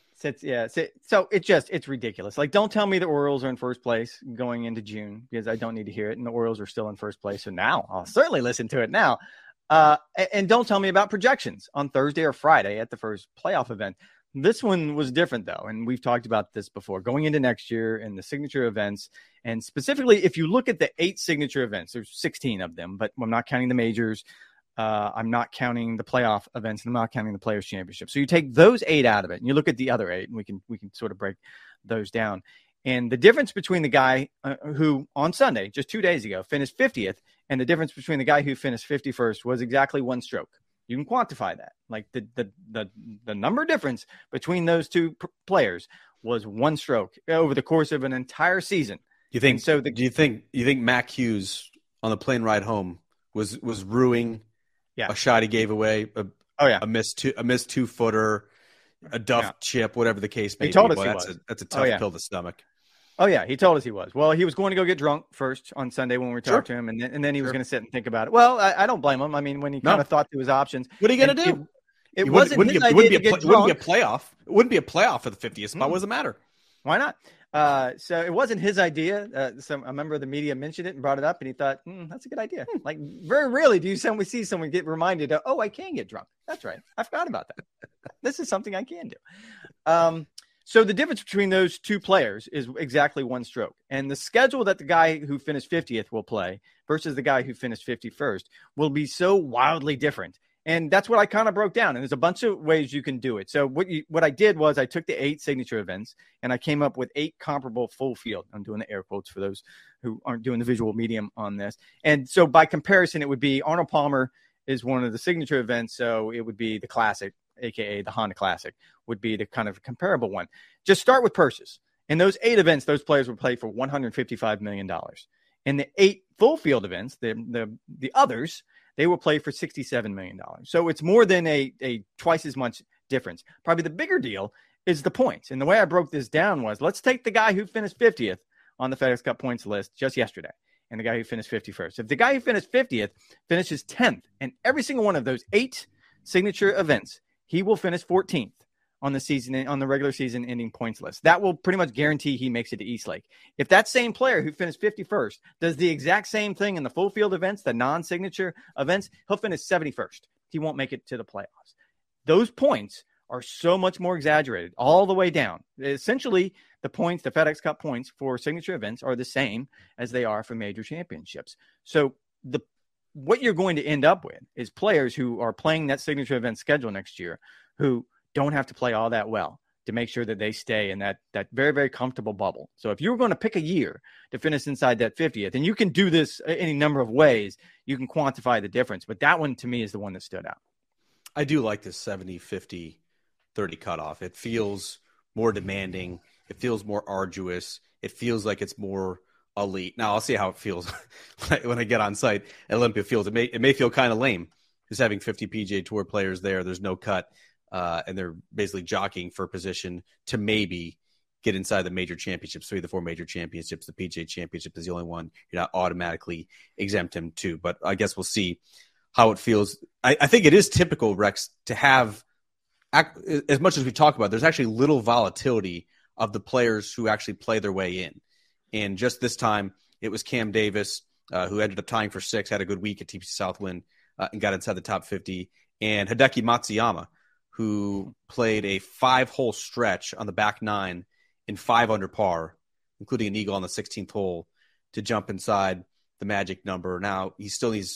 S2: So it's ridiculous. Like, don't tell me the Orioles are in first place going into June, because I don't need to hear it. And the Orioles are still in first place. So now I'll certainly listen to it now. And don't tell me about projections on Thursday or Friday at the first playoff event. This one was different, though, and we've talked about this before, going into next year and the signature events. And specifically, if you look at the 8 signature events, there's 16 of them, but I'm not counting the majors. I'm not counting the playoff events, and I'm not counting the Players' Championship. So you take those 8 out of it, and you look at the other 8, and we can sort of break those down. And the difference between the guy who on Sunday, just 2 days ago, finished 50th, and the difference between the guy who finished 51st was exactly 1 stroke. You can quantify that. Like, the number difference between those 2 players was 1 stroke over the course of an entire season.
S1: Do you think Mac Hughes on the plane ride home was ruining a shot he gave away? A missed 2-footer, a duff chip, whatever the case may be. That's a tough pill to stomach.
S2: Oh, yeah, he told us he was. Well, he was going to go get drunk first on Sunday when we talked to him, and then he was going to sit and think about it. Well, I don't blame him. I mean, when he kind of thought through his options.
S1: What are you going to do?
S2: It wouldn't be a
S1: playoff. It wouldn't be a playoff for the 50th spot. What does it matter?
S2: Why not? So it wasn't his idea. A member of the media mentioned it and brought it up, and he thought, that's a good idea. Like, very rarely do we see someone get reminded of, I can get drunk. That's right. I forgot about that. This is something I can do. So the difference between those two players is exactly one stroke. And the schedule that the guy who finished 50th will play versus the guy who finished 51st will be so wildly different. And that's what I kind of broke down. And there's a bunch of ways you can do it. So what I did was I took the 8 signature events and I came up with 8 comparable full field. I'm doing the air quotes for those who aren't doing the visual medium on this. And so by comparison, it would be Arnold Palmer is one of the signature events. So it would be the Classic, AKA the Honda Classic, would be the kind of comparable one. Just start with purses. In those 8 events, those players would play for $155 million. In the 8 full field events, the others, they will play for $67 million. So it's more than a twice as much difference. Probably the bigger deal is the points. And the way I broke this down was, let's take the guy who finished 50th on the FedEx Cup points list just yesterday and the guy who finished 51st. If the guy who finished 50th finishes 10th in every single one of those 8 signature events, he will finish 14th on the regular season ending points list. That will pretty much guarantee he makes it to Eastlake. If that same player who finished 51st does the exact same thing in the full field events, the non-signature events, he'll finish 71st. He won't make it to the playoffs. Those points are so much more exaggerated all the way down. Essentially, the FedEx Cup points for signature events are the same as they are for major championships. So what you're going to end up with is players who are playing that signature event schedule next year who don't have to play all that well to make sure that they stay in that very, very comfortable bubble. So if you were going to pick a year to finish inside that 50th, and you can do this any number of ways, you can quantify the difference. But that one, to me, is the one that stood out.
S1: I do like this 70, 50, 30 cutoff. It feels more demanding. It feels more arduous. It feels like it's more elite. Now, I'll see how it feels when I get on site at Olympia Fields. It may feel kind of lame just having 50 PGA Tour players there. There's no cut. And they're basically jockeying for position to maybe get inside the major championships, 3 of the 4 major championships. The PGA Championship is the only one you're not automatically exempt him to. But I guess we'll see how it feels. I think it is typical, Rex, to have, as much as we talk about, there's actually little volatility of the players who actually play their way in. And just this time, it was Cam Davis, who ended up tying for 6, had a good week at TPC Southwind, and got inside the top 50, and Hideki Matsuyama, who played a 5-hole stretch on the back 9 in 5 under par, including an eagle on the 16th hole to jump inside the magic number. Now, he still has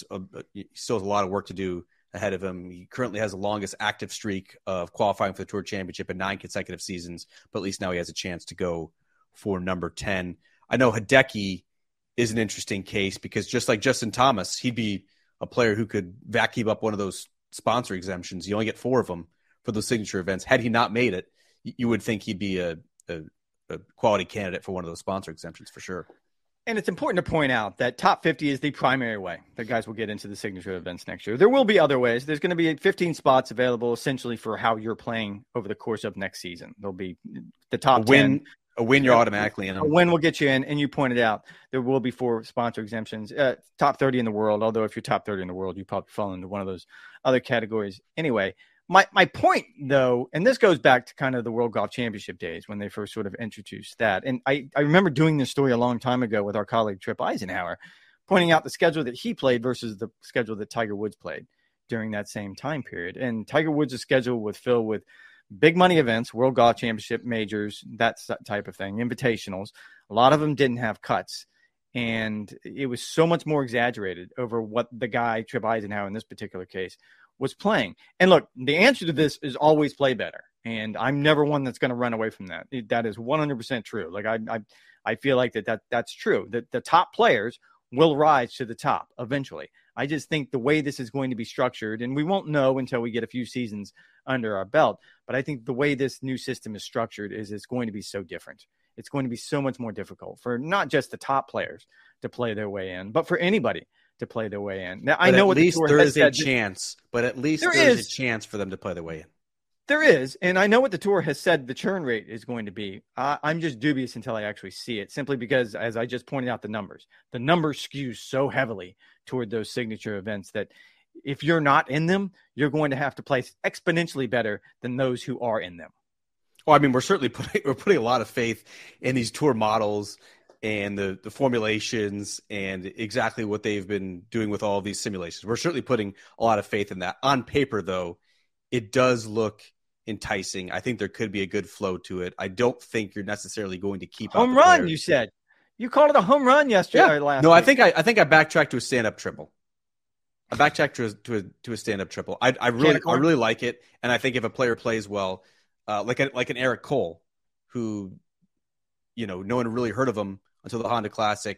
S1: a lot of work to do ahead of him. He currently has the longest active streak of qualifying for the Tour Championship in 9 consecutive seasons, but at least now he has a chance to go for number 10. I know Hideki is an interesting case because just like Justin Thomas, he'd be a player who could vacuum up one of those sponsor exemptions. You only get 4 of them for those signature events. Had he not made it, you would think he'd be a quality candidate for one of those sponsor exemptions for sure.
S2: And it's important to point out that top 50 is the primary way that guys will get into the signature events next year. There will be other ways. There's going to be 15 spots available essentially for how you're playing over the course of next season. There'll be the top 10.
S1: A win, you're automatically in them.
S2: A win will get you in, and you pointed out there will be 4 sponsor exemptions. Top 30 in the world, although if you're top 30 in the world, you probably fall into one of those other categories anyway. My point, though, and this goes back to kind of the World Golf Championship days when they first sort of introduced that. And I remember doing this story a long time ago with our colleague Trip Eisenhower, pointing out the schedule that he played versus the schedule that Tiger Woods played during that same time period. And Tiger Woods' schedule was filled with big money events, World Golf Championship, majors, that type of thing, invitationals. A lot of them didn't have cuts. And it was so much more exaggerated over what the guy, Trip Eisenhower, in this particular case, was playing. And look, the answer to this is always play better. And I'm never one that's going to run away from that. That is 100% true. Like I feel like that's true. That the top players will rise to the top eventually. I just think the way this is going to be structured, and we won't know until we get a few seasons under our belt, but I think the way this new system is structured is it's going to be so different. It's going to be so much more difficult for not just the top players to play their way in, but for anybody to play their way in. Now, I know
S1: at least there is a chance, but at least there is a chance for them to play their way in.
S2: There is, and I know what the tour has said the churn rate is going to be. I'm just dubious until I actually see it, simply because, as I just pointed out, the numbers skew so heavily toward those signature events that if you're not in them, you're going to have to play exponentially better than those who are in them.
S1: Well, I mean, we're certainly putting a lot of faith in these tour models and the formulations and exactly what they've been doing with all of these simulations. We're certainly putting a lot of faith in that. On paper, though, it does look enticing. I think there could be a good flow to it. I don't think you're necessarily going to keep
S2: home run. You said you called it a home run yesterday.
S1: Yeah. No, week. I think I backtracked to a stand-up triple. I backtracked to a stand-up triple. I really like it, and I think if a player plays well, like an Eric Cole, who, no one really heard of him until the Honda Classic,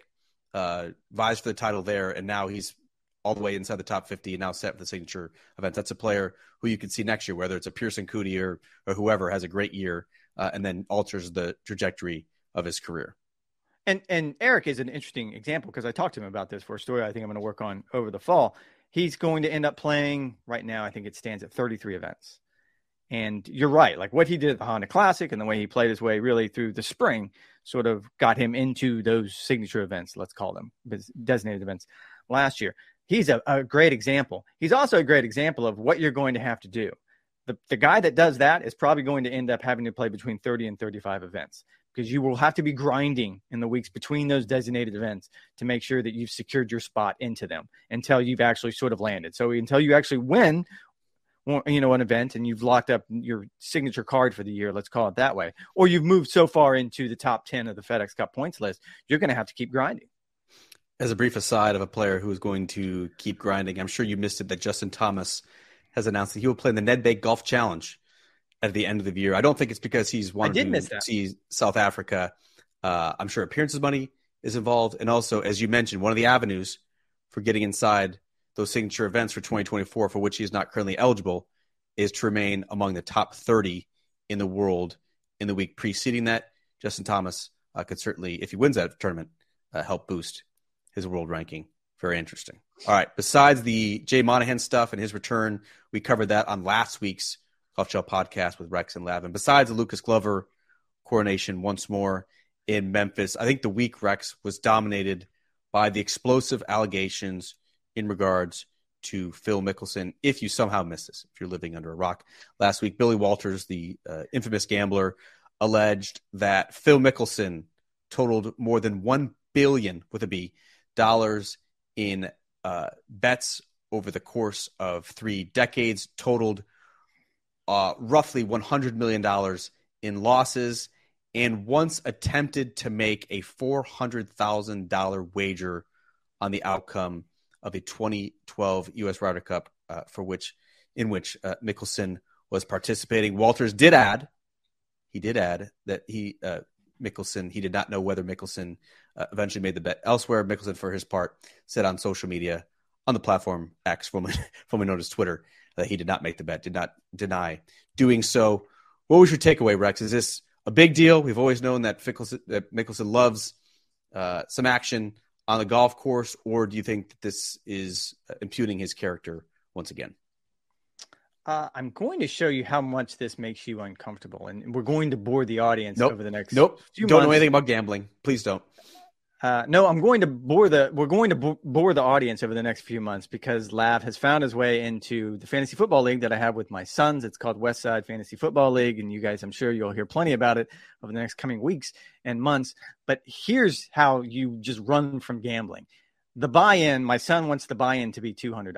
S1: vies for the title there, and now he's all the way inside the top 50 and now set for the signature event. That's a player who you can see next year, whether it's a Pearson Coody or whoever has a great year and then alters the trajectory of his career.
S2: And Eric is an interesting example because I talked to him about this for a story I think I'm going to work on over the fall. He's going to end up playing right now. I think it stands at 33 events. And you're right. Like what he did at the Honda Classic and the way he played his way really through the spring sort of got him into those signature events, let's call them designated events last year. He's a great example. He's also a great example of what you're going to have to do. The guy that does that is probably going to end up having to play between 30 and 35 events because you will have to be grinding in the weeks between those designated events to make sure that you've secured your spot into them until you've actually sort of landed. So until you actually win, an event and you've locked up your signature card for the year, let's call it that way, or you've moved so far into the top 10 of the FedEx Cup points list, you're going to have to keep grinding.
S1: As a brief aside of a player who is going to keep grinding, I'm sure you missed it that Justin Thomas has announced that he will play in the Nedbank Golf Challenge at the end of the year. I don't think it's because he's wanted to see South Africa. I'm sure appearances money is involved. And also, as you mentioned, one of the avenues for getting inside those signature events for 2024, for which he is not currently eligible, is to remain among the top 30 in the world in the week preceding that. Justin Thomas could certainly, if he wins that tournament, help boost his world ranking. Very interesting. All right. Besides the Jay Monahan stuff and his return, we covered that on last week's Golf Show podcast with Rex and Lavin. Besides the Lucas Glover coronation once more in Memphis, I think the week, Rex, was dominated by the explosive allegations in regards to Phil Mickelson. If you somehow missed this, if you're living under a rock, last week, Billy Walters, the infamous gambler, alleged that Phil Mickelson totaled more than $1 billion with a B dollars in bets over the course of 3 decades, totaled roughly $100 million in losses, and once attempted to make a $400,000 wager on the outcome of a 2012 U.S. Ryder Cup in which Mickelson was participating. Walters did add that he did not know whether Mickelson eventually made the bet elsewhere. Mickelson, for his part, said on social media, on the platform X, formerly known as Twitter, that he did not make the bet, did not deny doing so. What was your takeaway, Rex? Is this a big deal? We've always known that Mickelson loves some action on the golf course, or do you think that this is impugning his character once again?
S2: I'm going to show you how much this makes you uncomfortable, and we're going to bore the audience over the next
S1: few months. Don't know anything about gambling. Please don't.
S2: No, we're going to bore the audience over the next few months because Lav has found his way into the fantasy football league that I have with my sons. It's called Westside Fantasy Football League, and you guys, I'm sure you'll hear plenty about it over the next coming weeks and months. But here's how you just run from gambling. The buy-in, my son wants the buy-in to be $200.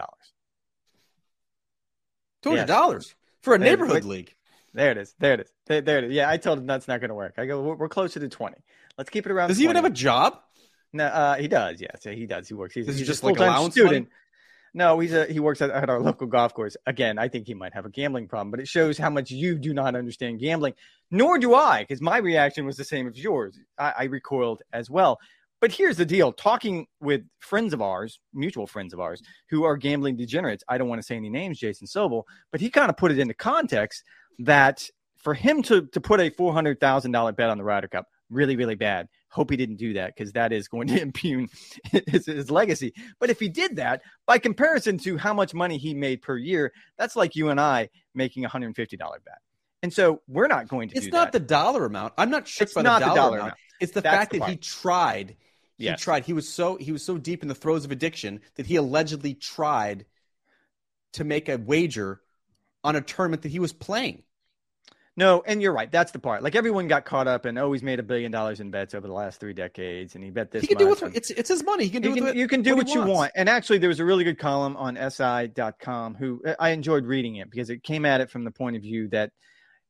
S1: $200 for a neighborhood league.
S2: There it is. Yeah, I told him that's not going to work. I go, we're closer to 20. Let's keep it around.
S1: Does he even have a job?
S2: No, he does. Yes, he does. He works. He's
S1: just
S2: a
S1: like
S2: full-time student. No, he works at our local golf course. Again, I think he might have a gambling problem, but it shows how much you do not understand gambling. Nor do I, because my reaction was the same as yours. I recoiled as well. But here's the deal. Talking with friends of ours, mutual friends of ours, who are gambling degenerates, I don't want to say any names, Jason Sobel, but he kind of put it into context that for him to put a $400,000 bet on the Ryder Cup, really, really bad. Hope he didn't do that because that is going to impugn his legacy. But if he did that, by comparison to how much money he made per year, that's like you and I making a $150 bet. And so we're not going to do that.
S1: It's not the dollar amount. I'm not shook by the dollar amount. It's the fact that he tried. He tried. He was so deep in the throes of addiction that he allegedly tried to make a wager on a tournament that he was playing.
S2: No, and you're right. That's the part. Like everyone got caught up and he's made $1 billion in bets over the last 3 decades, and he bet this.
S1: He can do with it's his money. He can do with it.
S2: You can do what you want. And actually, there was a really good column on SI.com who I enjoyed reading it because it came at it from the point of view that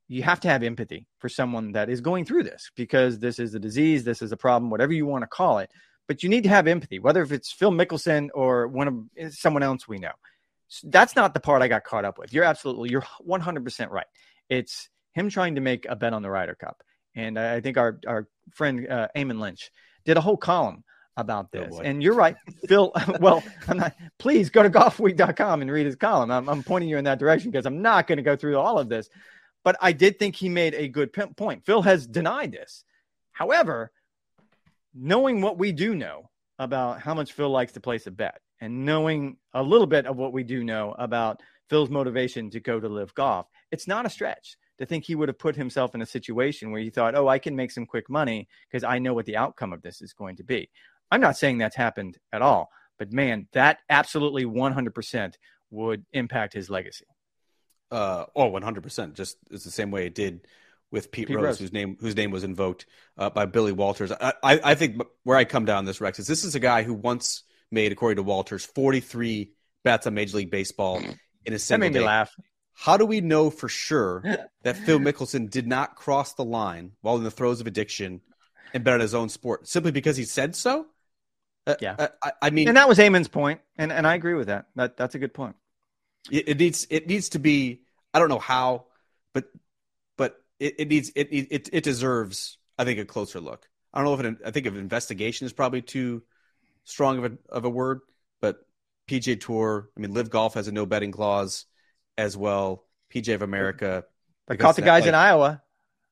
S2: you have to have empathy for someone that is going through this, because this is a disease, this is a problem, whatever you want to call it. But you need to have empathy, whether if it's Phil Mickelson or someone else we know. So that's not the part I got caught up with. You're 100% right. It's him trying to make a bet on the Ryder Cup. And I think our friend Eamon Lynch did a whole column about this. And you're right, Phil. Well, please go to golfweek.com and read his column. I'm pointing you in that direction because I'm not going to go through all of this. But I did think he made a good point. Phil has denied this. However, knowing what we do know about how much Phil likes to place a bet, and knowing a little bit of what we do know about Phil's motivation to go to LIV Golf, it's not a stretch to think he would have put himself in a situation where he thought, oh, I can make some quick money because I know what the outcome of this is going to be. I'm not saying that's happened at all, but man, that absolutely 100% would impact his legacy.
S1: 100%. Just it's the same way it did with Pete Rose, whose name was invoked by Billy Walters. I think where I come down this, Rex, is this is a guy who once made, according to Walters, 43 bets on Major League Baseball in a single day.
S2: That made me laugh.
S1: How do we know for sure that Phil Mickelson did not cross the line while in the throes of addiction and bet on his own sport simply because he said so?
S2: Yeah.
S1: I mean,
S2: and that was Eamon's point, and I agree with that. That's a good point.
S1: It needs to be. I don't know how, but it deserves, I think, a closer look. I don't know if I think of investigation is probably too strong of a word, but PGA Tour. I mean, LIV Golf has a no betting clause as well. PGA of America.
S2: They caught the guys in Iowa.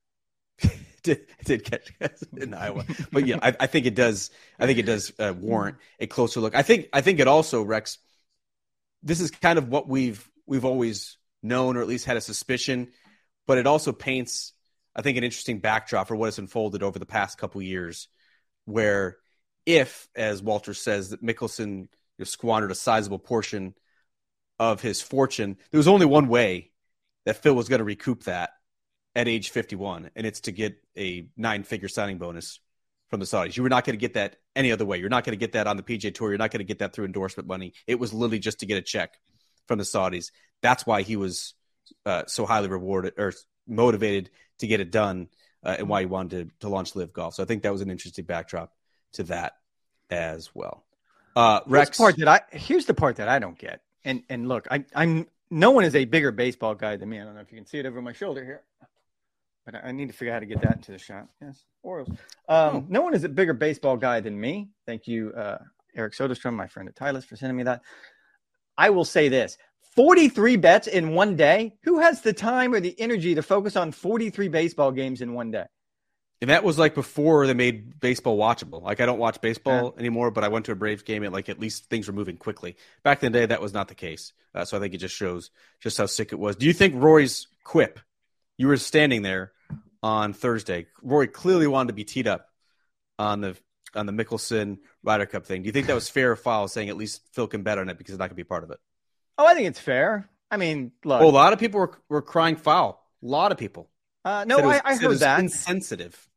S1: did catch guys in Iowa, but yeah, I think it does. I think it does warrant a closer look. I think it also, Rex. This is kind of what we've always known, or at least had a suspicion, but it also paints, I think, an interesting backdrop for what has unfolded over the past couple of years, where if, as Walter says, that Mickelson squandered a sizable portion of his fortune, there was only one way that Phil was going to recoup that at age 51, and it's to get a 9-figure signing bonus from the Saudis. You were not going to get that any other way. You're not going to get that on the PGA Tour. You're not going to get that through endorsement money. It was literally just to get a check from the Saudis. That's why he was so highly rewarded or motivated to get it done, and why he wanted to launch LIV Golf. So I think that was an interesting backdrop to that as well. Rex,
S2: here's the part that I don't get. And look, I'm no one is a bigger baseball guy than me. I don't know if you can see it over my shoulder here, but I need to figure out how to get that into the shot. Yes, Orioles. No one is a bigger baseball guy than me. Thank you, Eric Soderstrom, my friend at Titleist, for sending me that. I will say this: 43 bets in one day. Who has the time or the energy to focus on 43 baseball games in one day?
S1: And that was like before they made baseball watchable. Like, I don't watch baseball anymore, but I went to a Braves game and at least things were moving quickly. Back in the day, that was not the case. So I think it just shows just how sick it was. Do you think Rory's quip? You were standing there on Thursday. Rory clearly wanted to be teed up on the Mickelson Ryder Cup thing. Do you think that was fair or foul, saying at least Phil can bet on it because he's not going to be part of it?
S2: Oh, I think it's fair. I mean, look.
S1: Well, a lot of people were crying foul. A lot of people.
S2: No, I heard that.
S1: Insensitive.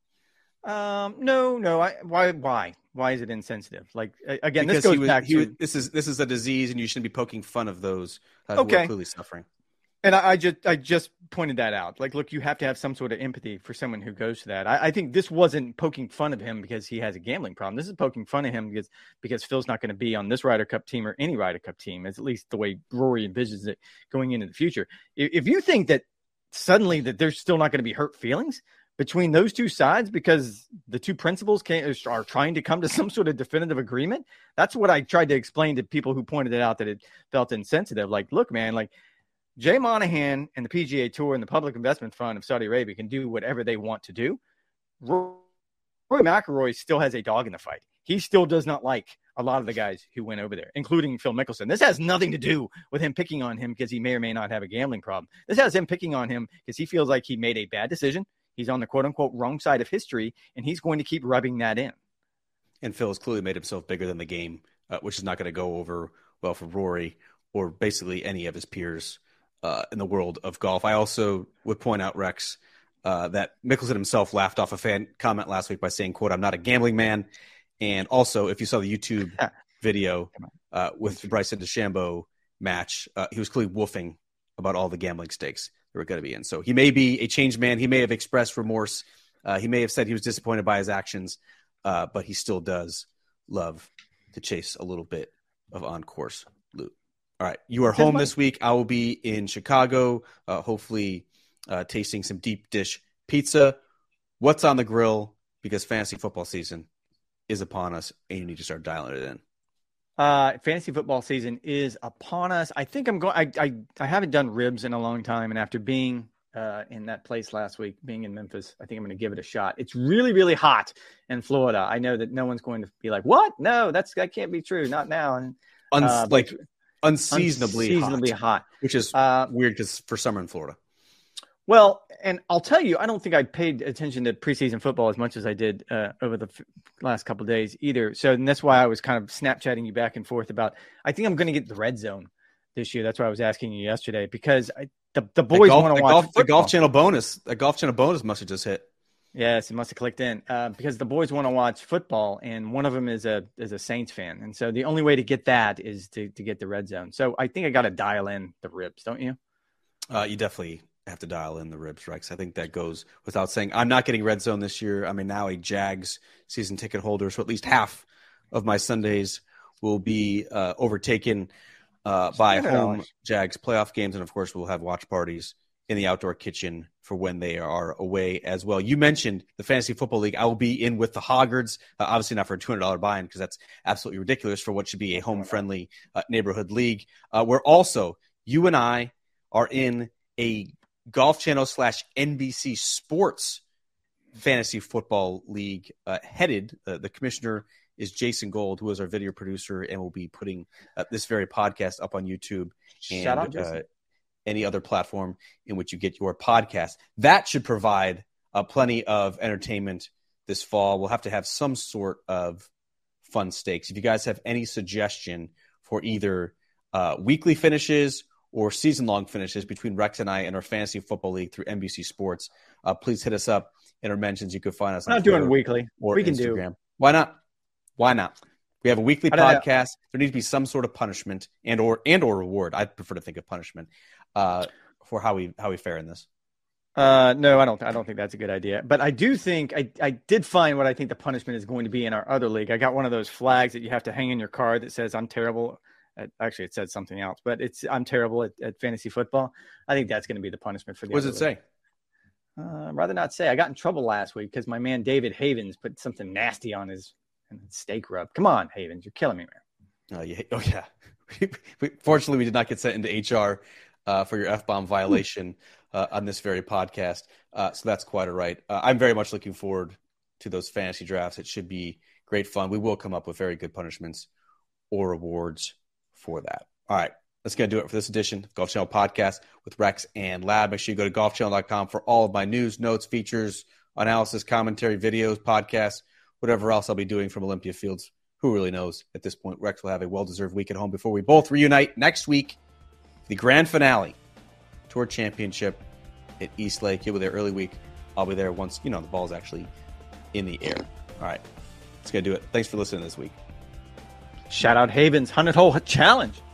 S2: No. Why is it insensitive? Like, again,
S1: because
S2: this goes back to
S1: this is a disease, and you shouldn't be poking fun of those who are clearly suffering.
S2: And I just pointed that out. Like, look, you have to have some sort of empathy for someone who goes to that. I think this wasn't poking fun of him because he has a gambling problem. This is poking fun of him because Phil's not going to be on this Ryder Cup team or any Ryder Cup team, as at least the way Rory envisions it going into the future. If you think that suddenly that there's still not going to be hurt feelings between those two sides because the two principals are trying to come to some sort of definitive agreement, that's what I tried to explain to people who pointed it out, that it felt insensitive. Like, look, man, like, Jay Monahan and the PGA Tour and the Public Investment Fund of Saudi Arabia can do whatever they want to do. Rory McIlroy still has a dog in the fight. He still does not like a lot of the guys who went over there, including Phil Mickelson. This has nothing to do with him picking on him because he may or may not have a gambling problem. This has him picking on him because he feels like he made a bad decision. He's on the quote-unquote wrong side of history, and he's going to keep rubbing that in.
S1: And Phil has clearly made himself bigger than the game, which is not going to go over well for Rory or basically any of his peers in the world of golf. I also would point out, Rex, that Mickelson himself laughed off a fan comment last week by saying, quote, "I'm not a gambling man." And also, if you saw the YouTube video with the Bryson DeChambeau match, he was clearly woofing about all the gambling stakes that we're going to be in. So he may be a changed man. He may have expressed remorse. He may have said he was disappointed by his actions, but he still does love to chase a little bit of on-course loot. All right, you are home this week. I will be in Chicago, hopefully tasting some deep dish pizza. What's on the grill? Because fantasy football season is upon us, and you need to start dialing it in.
S2: Fantasy football season is upon us. I think I'm going. I haven't done ribs in a long time, and after being in that place last week, being in Memphis, I think I'm going to give it a shot. It's really, really hot in Florida. I know that no one's going to be like, "What? No, that can't be true. Not now." And unseasonably hot,
S1: which is weird because for summer in Florida.
S2: Well, and I'll tell you, I don't think I paid attention to preseason football as much as I did over the last couple of days either. So and that's why I was kind of Snapchatting you back and forth about, I think I'm going to get the red zone this year. That's why I was asking you yesterday, because the boys want to watch
S1: the Golf Channel bonus. The Golf Channel bonus must have just hit.
S2: Yes, it must have clicked in because the boys want to watch football, and one of them is a Saints fan. And so the only way to get that is to get the red zone. So I think I got to dial in the ribs, don't you?
S1: You definitely have to dial in the ribs, Rex. I think that goes without saying. I'm not getting red zone this year. I'm now a Jags season ticket holder, so at least half of my Sundays will be overtaken by home Jags playoff games, and of course we'll have watch parties in the outdoor kitchen for when they are away as well. You mentioned the Fantasy Football League. I will be in with the Hoggards, obviously not for a $200 buy-in because that's absolutely ridiculous for what should be a home-friendly neighborhood league. Where also you and I are in a Golf Channel / NBC Sports Fantasy Football League headed. The commissioner is Jason Gold, who is our video producer and will be putting this very podcast up on YouTube and
S2: shout out, Jason.
S1: Any other platform in which you get your podcast. That should provide plenty of entertainment this fall. We'll have to have some sort of fun stakes. If you guys have any suggestion for either weekly finishes or season-long finishes between Rex and I and our Fantasy Football League through NBC Sports, please hit us up in our mentions. You can find us on
S2: not
S1: Twitter
S2: doing weekly.
S1: Or
S2: we can
S1: Instagram.
S2: do.
S1: Why not? Why not? We have a weekly podcast. There needs to be some sort of punishment and or reward. I'd prefer to think of punishment for how we fare in this.
S2: No, I don't think that's a good idea. But I do think I did find what I think the punishment is going to be in our other league. I got one of those flags that you have to hang in your car that says I'm terrible. Actually, it said something else, but I'm terrible at fantasy football. I think that's going to be the punishment for the.
S1: What does it say?
S2: I'd rather not say. I got in trouble last week because my man David Havens put something nasty on his steak rub. Come on, Havens, you're killing me, man.
S1: Oh yeah. Fortunately, we did not get sent into HR for your F-bomb violation on this very podcast. So that's quite all right. I'm very much looking forward to those fantasy drafts. It should be great fun. We will come up with very good punishments or rewards for that. All right. That's going to do it for this edition of Golf Channel Podcast with Rex and Lab. Make sure you go to golfchannel.com for all of my news, notes, features, analysis, commentary, videos, podcasts, whatever else I'll be doing from Olympia Fields. Who really knows at this point? Rex will have a well-deserved week at home before we both reunite next week. The grand finale, Tour Championship at East Lake. You'll be there early week. I'll be there once, the ball's actually in the air. All right. That's going to do it. Thanks for listening this week.
S2: Shout out Havens 100-hole challenge.